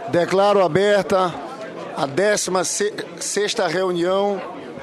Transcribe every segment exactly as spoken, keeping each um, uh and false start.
Declaro aberta a décima sexta reunião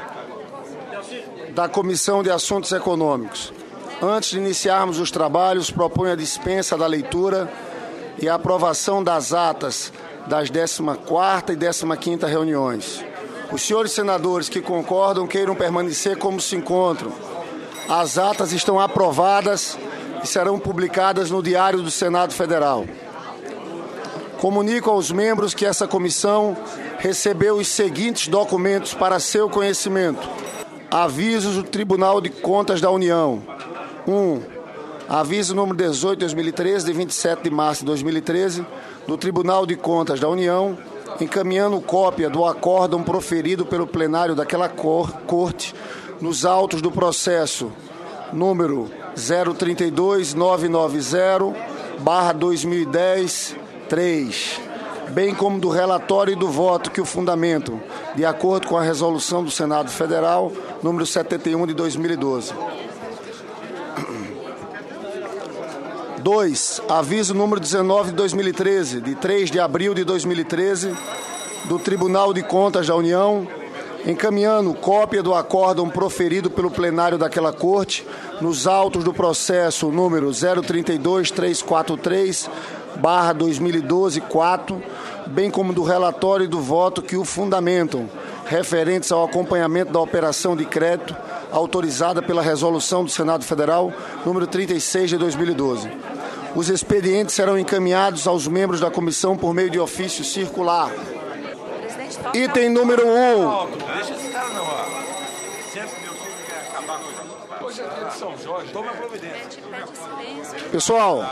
da Comissão de Assuntos Econômicos. Antes de iniciarmos os trabalhos, proponho a dispensa da leitura e a aprovação das atas das décima quarta e décima quinta reuniões. Os senhores senadores que concordam queiram permanecer como se encontram. As atas estão aprovadas e serão publicadas no Diário do Senado Federal. Comunico aos membros que essa comissão recebeu os seguintes documentos para seu conhecimento. Avisos do Tribunal de Contas da União. um. Aviso número dezoito de dois mil e treze, de vinte e sete de março de dois mil e treze, do Tribunal de Contas da União, encaminhando cópia do acórdão proferido pelo plenário daquela cor, corte nos autos do processo número zero trinta e dois mil novecentos e noventa barra dois mil e dez três, bem como do relatório e do voto que o fundamentam, de acordo com a resolução do Senado Federal número setenta e um de dois mil e doze. dois. Aviso número dezenove de dois mil e treze, de três de abril de dois mil e treze, do Tribunal de Contas da União, encaminhando cópia do acórdão proferido pelo plenário daquela corte nos autos do processo número zero trinta e dois mil trezentos e quarenta e três barra dois mil e doze quatro, bem como do relatório e do voto que o fundamentam, referentes ao acompanhamento da operação de crédito autorizada pela resolução do Senado Federal número trinta e seis de dois mil e doze. Os expedientes serão encaminhados aos membros da comissão por meio de ofício circular. Item número um. Deixa esse cara não, ó. Sempre meu filho quer acabar com hoje é dia de São Jorge. Toma providência. Pessoal,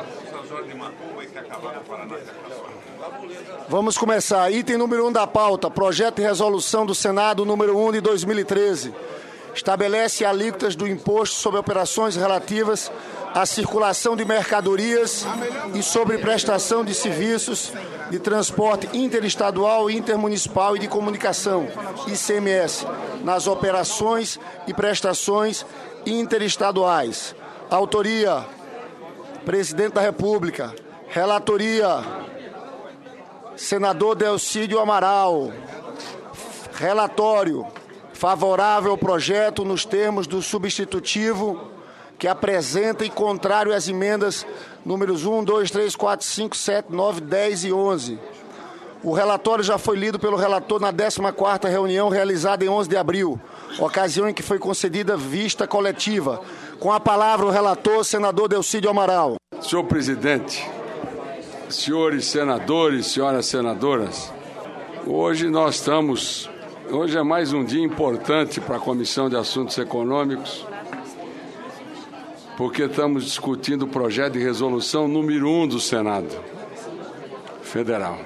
vamos começar. Item número um da pauta. Projeto de resolução do Senado número um de dois mil e treze. Estabelece alíquotas do imposto sobre operações relativas à circulação de mercadorias e sobre prestação de serviços de transporte interestadual, intermunicipal e de comunicação, I C M S, nas operações e prestações interestaduais. Autoria: Presidente da República. Relatoria: Senador Delcídio Amaral. Relatório: favorável ao projeto nos termos do substitutivo que apresenta e contrário às emendas números um, dois, três, quatro, cinco, sete, nove, dez e onze. O relatório já foi lido pelo relator na décima quarta reunião realizada em onze de abril, ocasião em que foi concedida vista coletiva. Com a palavra o relator, senador Delcídio Amaral. Senhor presidente, senhores senadores, senhoras senadoras, hoje nós estamos... Hoje é mais um dia importante para a Comissão de Assuntos Econômicos, porque estamos discutindo o projeto de resolução número um do Senado Federal,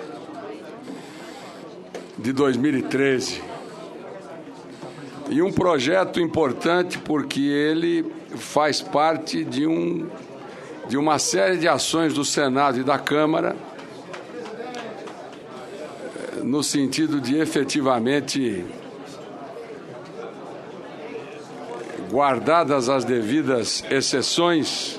de dois mil e treze. E um projeto importante porque ele faz parte de, um, de uma série de ações do Senado e da Câmara, no sentido de efetivamente, guardadas as devidas exceções,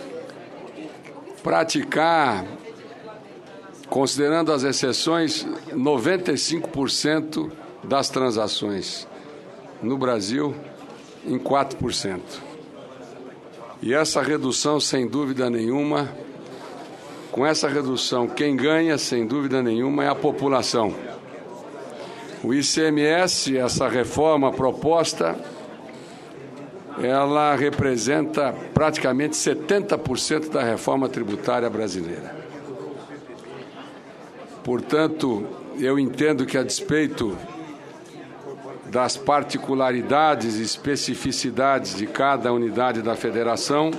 praticar, considerando as exceções, noventa e cinco por cento das transações no Brasil em quatro por cento. E essa redução, sem dúvida nenhuma, com essa redução, quem ganha, sem dúvida nenhuma, é a população. O I C M S, essa reforma proposta, ela representa praticamente setenta por cento da reforma tributária brasileira. Portanto, eu entendo que, a despeito das particularidades e especificidades de cada unidade da federação,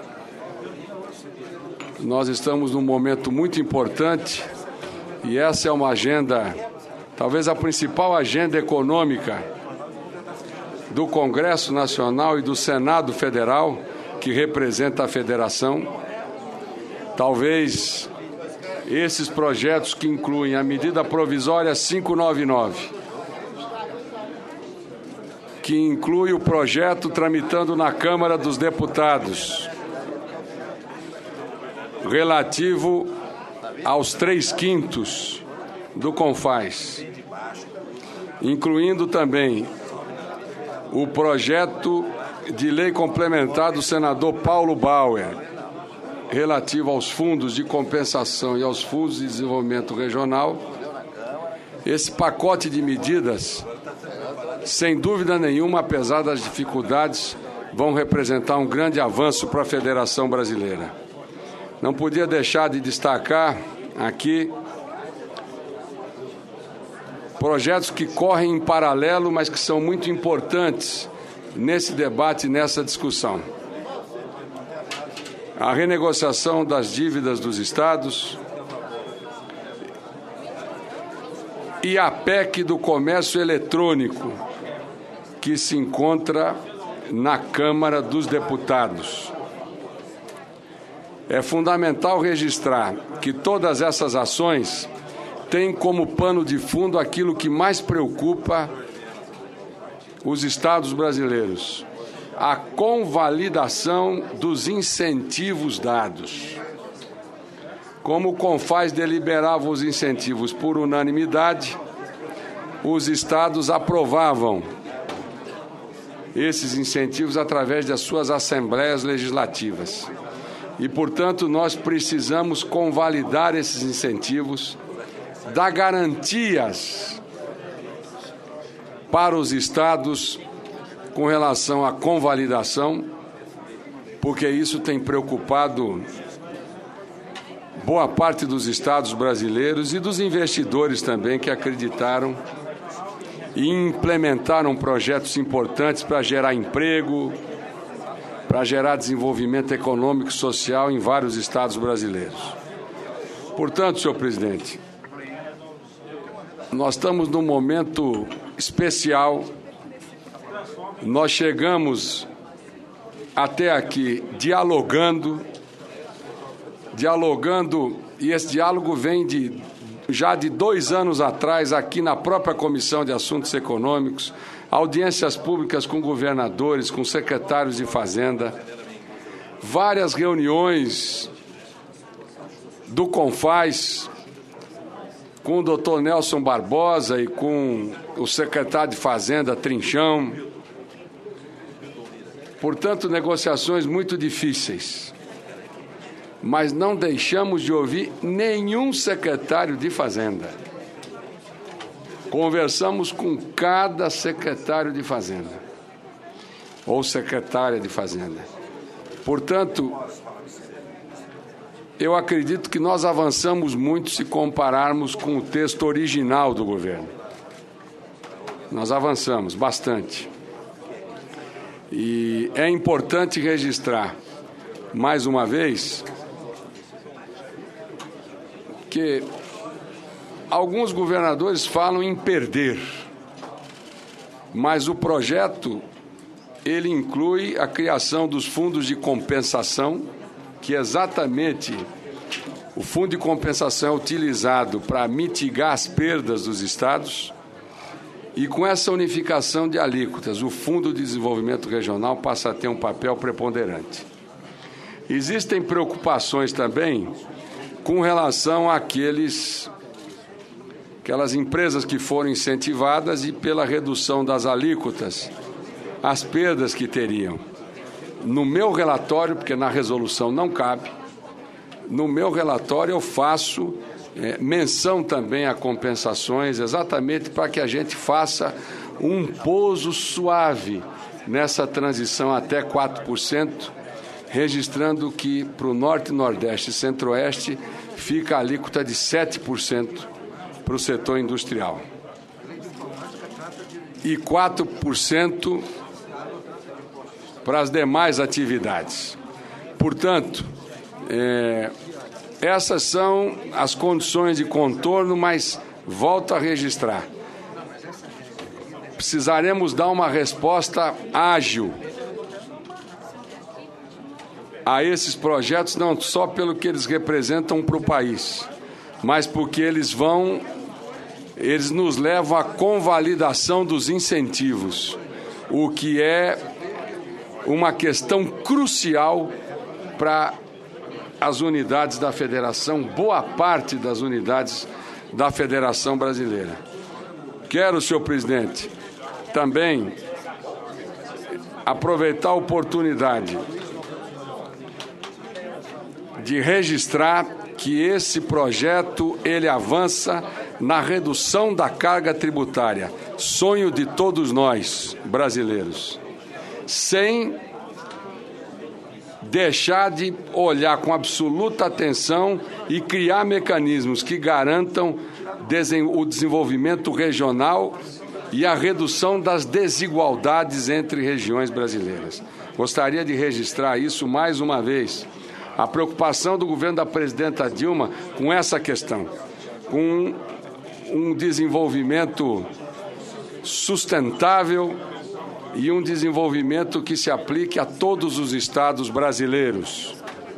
nós estamos num momento muito importante e essa é uma agenda, talvez a principal agenda econômica do Congresso Nacional e do Senado Federal, que representa a federação. Talvez esses projetos que incluem a medida provisória quinhentos e noventa e nove, que inclui o projeto tramitando na Câmara dos Deputados, relativo aos três quintos do CONFAS, incluindo também o projeto de lei complementar do senador Paulo Bauer, relativo aos fundos de compensação e aos fundos de desenvolvimento regional. Esse pacote de medidas, sem dúvida nenhuma, apesar das dificuldades, vão representar um grande avanço para a Federação Brasileira. Não podia deixar de destacar aqui projetos que correm em paralelo, mas que são muito importantes nesse debate, nessa discussão. A renegociação das dívidas dos estados e a P E C do comércio eletrônico, que se encontra na Câmara dos Deputados. É fundamental registrar que todas essas ações têm como pano de fundo aquilo que mais preocupa os estados brasileiros: a convalidação dos incentivos dados. Como o CONFAS deliberava os incentivos por unanimidade, os estados aprovavam esses incentivos através das suas assembleias legislativas. E, portanto, nós precisamos convalidar esses incentivos, dar garantias para os estados com relação à convalidação, porque isso tem preocupado boa parte dos estados brasileiros e dos investidores também, que acreditaram e implementaram projetos importantes para gerar emprego, para gerar desenvolvimento econômico e social em vários estados brasileiros. Portanto, senhor presidente, nós estamos num momento especial. Nós chegamos até aqui dialogando, dialogando, e esse diálogo vem de, já de dois anos atrás, aqui na própria Comissão de Assuntos Econômicos, audiências públicas com governadores, com secretários de Fazenda, várias reuniões do CONFAS com o doutor Nelson Barbosa e com o secretário de Fazenda, Trinchão. Portanto, negociações muito difíceis. Mas não deixamos de ouvir nenhum secretário de Fazenda. Conversamos com cada secretário de Fazenda ou secretária de Fazenda. Portanto, eu acredito que nós avançamos muito se compararmos com o texto original do governo. Nós avançamos bastante. E é importante registrar, mais uma vez, que alguns governadores falam em perder, mas o projeto, ele inclui a criação dos fundos de compensação, que é exatamente o fundo de compensação é utilizado para mitigar as perdas dos estados, e com essa unificação de alíquotas, o Fundo de Desenvolvimento Regional passa a ter um papel preponderante. Existem preocupações também com relação àqueles, aquelas empresas que foram incentivadas e pela redução das alíquotas, as perdas que teriam. No meu relatório, porque na resolução não cabe, no meu relatório eu faço é, menção também a compensações, exatamente para que a gente faça um pouso suave nessa transição até quatro por cento, registrando que para o Norte, Nordeste e Centro-Oeste fica a alíquota de sete por cento para o setor industrial e quatro por cento para as demais atividades. Portanto, é, essas são as condições de contorno, mas volto a registrar. Precisaremos dar uma resposta ágil a esses projetos, não só pelo que eles representam para o país, mas porque eles vão, eles nos levam à convalidação dos incentivos, o que é uma questão crucial para as unidades da Federação, boa parte das unidades da Federação Brasileira. Quero, senhor presidente, também aproveitar a oportunidade de registrar que esse projeto ele avança na redução da carga tributária, sonho de todos nós brasileiros, sem deixar de olhar com absoluta atenção e criar mecanismos que garantam o desenvolvimento regional e a redução das desigualdades entre regiões brasileiras. Gostaria de registrar isso mais uma vez, a preocupação do governo da presidenta Dilma com essa questão, com um desenvolvimento sustentável e um desenvolvimento que se aplique a todos os estados brasileiros.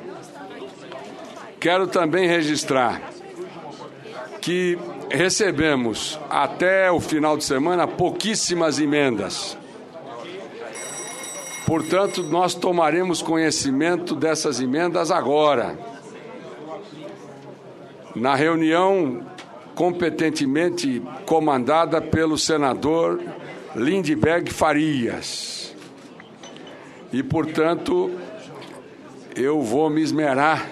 Quero também registrar que recebemos, até o final de semana, pouquíssimas emendas. Portanto, nós tomaremos conhecimento dessas emendas agora, na reunião competentemente comandada pelo senador Lindbergh Farias. E, portanto, eu vou me esmerar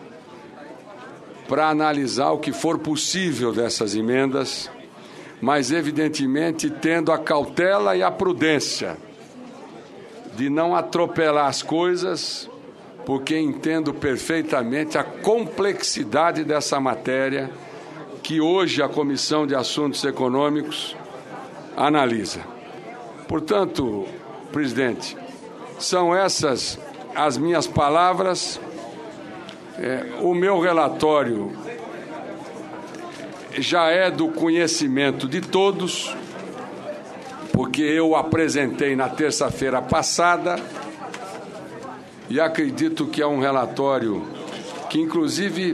para analisar o que for possível dessas emendas, mas, evidentemente, tendo a cautela e a prudência de não atropelar as coisas, porque entendo perfeitamente a complexidade dessa matéria que hoje a Comissão de Assuntos Econômicos analisa. Portanto, presidente, são essas as minhas palavras. É, o meu relatório já é do conhecimento de todos, porque eu apresentei na terça-feira passada e acredito que é um relatório que, inclusive,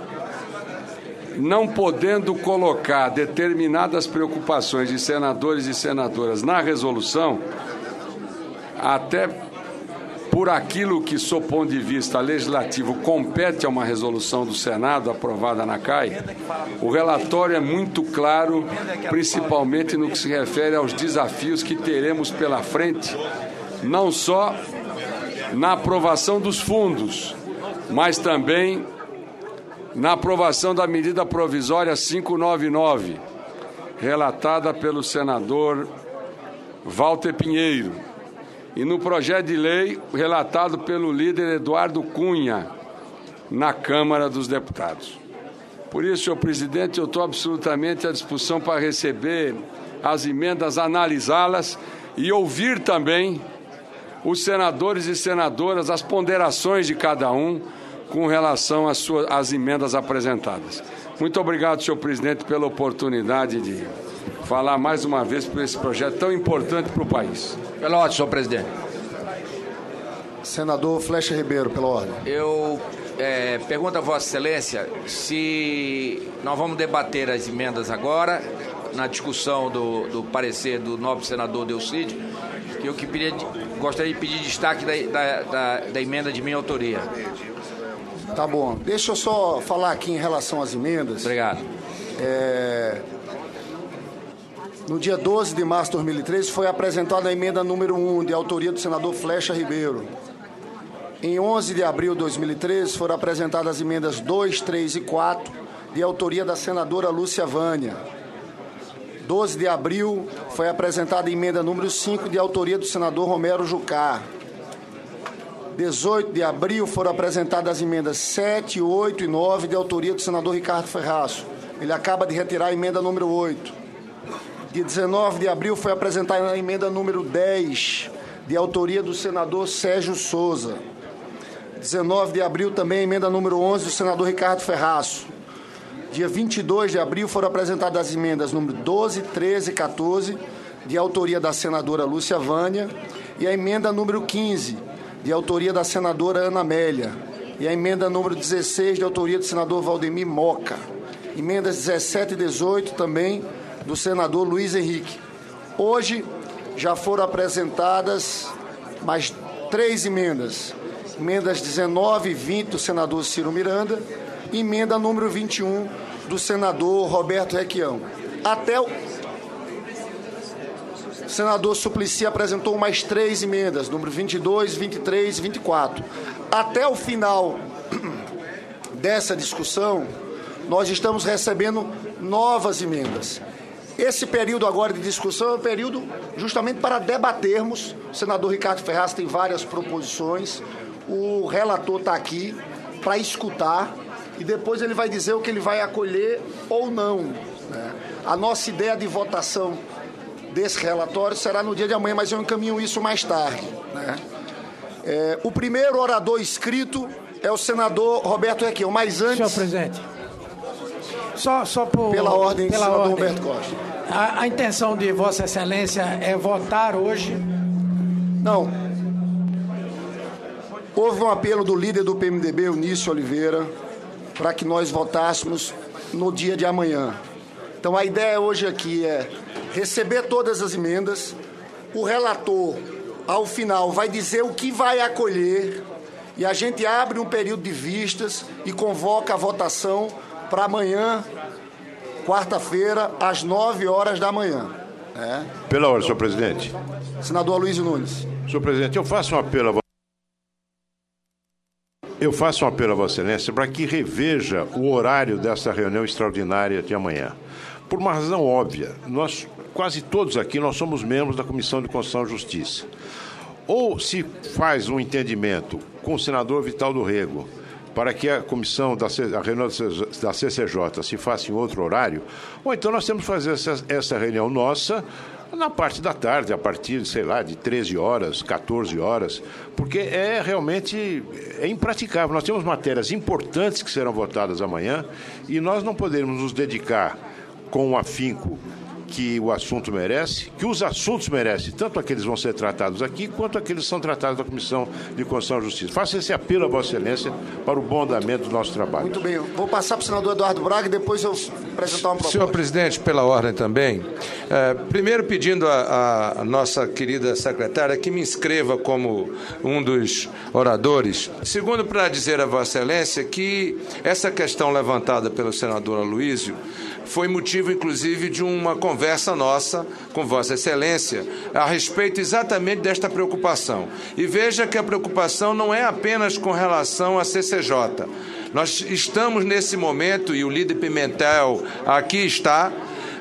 não podendo colocar determinadas preocupações de senadores e senadoras na resolução, até por aquilo que, sob ponto de vista legislativo, compete a uma resolução do Senado aprovada na C A I, o relatório é muito claro, principalmente no que se refere aos desafios que teremos pela frente, não só na aprovação dos fundos, mas também na aprovação da medida provisória quinhentos e noventa e nove, relatada pelo senador Walter Pinheiro, e no projeto de lei relatado pelo líder Eduardo Cunha, na Câmara dos Deputados. Por isso, senhor presidente, eu estou absolutamente à disposição para receber as emendas, analisá-las e ouvir também os senadores e senadoras, as ponderações de cada um com relação às, suas, às emendas apresentadas. Muito obrigado, senhor presidente, pela oportunidade de falar mais uma vez por esse projeto tão importante para o país. Pela ordem, senhor presidente. Senador Flecha Ribeiro, pela ordem. Eu é, pergunto a Vossa Excelência se nós vamos debater as emendas agora, na discussão do, do parecer do nobre senador Delcídio, que eu que pedia, gostaria de pedir destaque da, da, da, da emenda de minha autoria. Tá bom. Deixa eu só falar aqui em relação às emendas. Obrigado. É... No dia doze de março de dois mil e treze foi apresentada a emenda número um, de autoria do senador Flecha Ribeiro. Em onze de abril de dois mil e treze foram apresentadas as emendas dois, três e quatro, de autoria da senadora Lúcia Vânia. doze de abril foi apresentada a emenda número cinco, de autoria do senador Romero Jucá. dezoito de abril foram apresentadas as emendas sete, oito e nove, de autoria do senador Ricardo Ferraço. Ele acaba de retirar a emenda número oito. Dia dezenove de abril foi apresentada a emenda número dez, de autoria do senador Sérgio Souza. dezenove de abril também a emenda número onze, do senador Ricardo Ferraço. Dia vinte e dois de abril foram apresentadas as emendas número doze, treze e quatorze, de autoria da senadora Lúcia Vânia, e a emenda número quinze, de autoria da senadora Ana Amélia, e a emenda número dezesseis, de autoria do senador Valdemir Moca. Emendas dezessete e dezoito também do senador Luiz Henrique. Hoje já foram apresentadas mais três emendas. emendas dezenove e vinte do senador Ciro Miranda, e emenda número vinte e um do senador Roberto Requião. Até o senador Suplicy apresentou mais três emendas, número vinte e dois, vinte e três e vinte e quatro. Até o final dessa discussão, nós estamos recebendo novas emendas. Esse período agora de discussão é um período justamente para debatermos. O senador Ricardo Ferraz tem várias proposições, o relator está aqui para escutar e depois ele vai dizer o que ele vai acolher ou não, né? A nossa ideia de votação desse relatório será no dia de amanhã, mas eu encaminho isso mais tarde, né? É, o primeiro orador inscrito é o senador Roberto Requião, mas antes... Senhor presidente, só, só por... Pela ordem, pela senador ordem, Roberto Costa. A, a intenção de Vossa Excelência é votar hoje? Não. Houve um apelo do líder do P M D B, Eunício Oliveira, para que nós votássemos no dia de amanhã. Então, a ideia hoje aqui é receber todas as emendas, o relator, ao final, vai dizer o que vai acolher e a gente abre um período de vistas e convoca a votação para amanhã, quarta-feira, às nove horas da manhã. É. Pela ordem, senhor presidente. Senador Aloysio Nunes. Senhor presidente, eu faço um apelo a Eu faço um apelo a Vossa Excelência para que reveja o horário dessa reunião extraordinária de amanhã. Por uma razão óbvia, nós, quase todos aqui, nós somos membros da Comissão de Constituição e Justiça. Ou se faz um entendimento com o senador Vital do Rego para que a comissão da a reunião da C C J se faça em outro horário, ou então nós temos que fazer essa, essa reunião nossa na parte da tarde, a partir, sei lá, de treze horas, quatorze horas, porque é realmente é impraticável. Nós temos matérias importantes que serão votadas amanhã e nós não podemos nos dedicar com o afinco que o assunto merece, que os assuntos merecem, tanto aqueles que vão ser tratados aqui, quanto aqueles que são tratados na Comissão de Constituição e Justiça. Faça esse apelo a Vossa Excelência para o bom andamento do nosso trabalho. Muito bem, vou passar para o senador Eduardo Braga e depois eu apresentar uma proposta. Senhor presidente, pela ordem também, é, primeiro pedindo a, a nossa querida secretária que me inscreva como um dos oradores. Segundo, para dizer a Vossa Excelência que essa questão levantada pelo senador Aloysio foi motivo, inclusive, de uma conversa nossa com Vossa Excelência a respeito exatamente desta preocupação. E veja que a preocupação não é apenas com relação à C C J. Nós estamos nesse momento, e o líder Pimentel aqui está,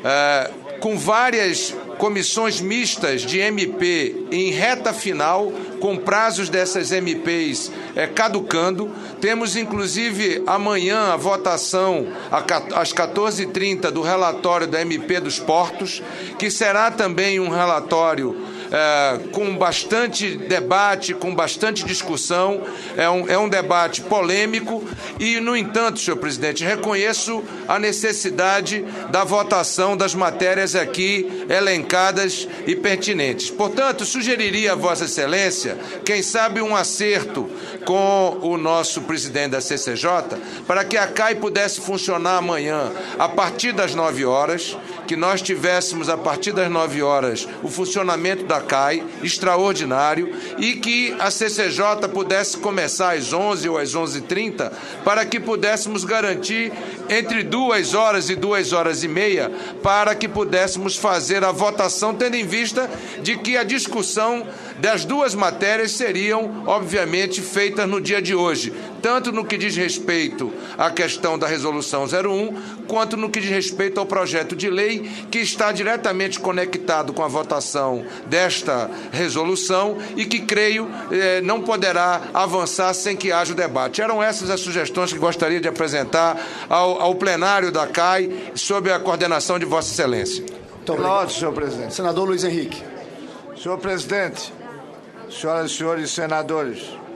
é, com várias comissões mistas de M P em reta final, com prazos dessas M Ps é, caducando. Temos, inclusive, amanhã a votação às quatorze e trinta do relatório da M P dos Portos, que será também um relatório é, com bastante debate, com bastante discussão. É um, é um debate polêmico e, no entanto, senhor presidente, reconheço a necessidade da votação das matérias aqui elencadas e pertinentes. Portanto, sugeriria a Vossa Excelência, quem sabe um acerto com o nosso presidente da C C J, para que a C A I pudesse funcionar amanhã a partir das nove horas, que nós tivéssemos a partir das nove horas o funcionamento da C A I extraordinário e que a C C J pudesse começar às onze ou às onze e trinta, para que pudéssemos garantir entre duas horas e duas horas e meia, para que pudéssemos fazer a votação, tendo em vista de que a discussão das duas matérias seriam, obviamente, feitas no dia de hoje, tanto no que diz respeito à questão da Resolução zero um, quanto no que diz respeito ao projeto de lei, que está diretamente conectado com a votação desta resolução e que, creio, eh, não poderá avançar sem que haja o debate. Eram essas as sugestões que gostaria de apresentar ao, ao plenário da C A I, sob a coordenação de Vossa Excelência. Muito obrigado, senhor presidente. Senador Luiz Henrique. Senhor presidente, senhoras e senhores senadores,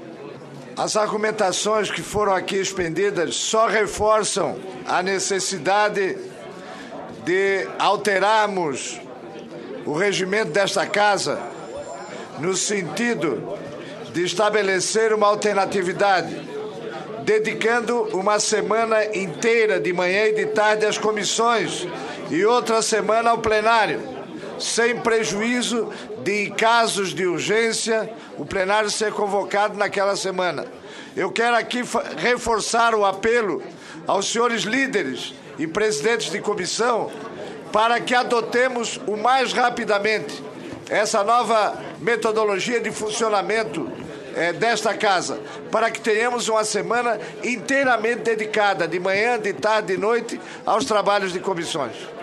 as argumentações que foram aqui expendidas só reforçam a necessidade de alterarmos o regimento desta Casa no sentido de estabelecer uma alternatividade, dedicando uma semana inteira, de manhã e de tarde, às comissões e outra semana ao plenário, sem prejuízo de casos de urgência, o plenário ser convocado naquela semana. Eu quero aqui reforçar o apelo aos senhores líderes e presidentes de comissão para que adotemos o mais rapidamente essa nova metodologia de funcionamento é, desta casa, para que tenhamos uma semana inteiramente dedicada, de manhã, de tarde, de noite, aos trabalhos de comissões.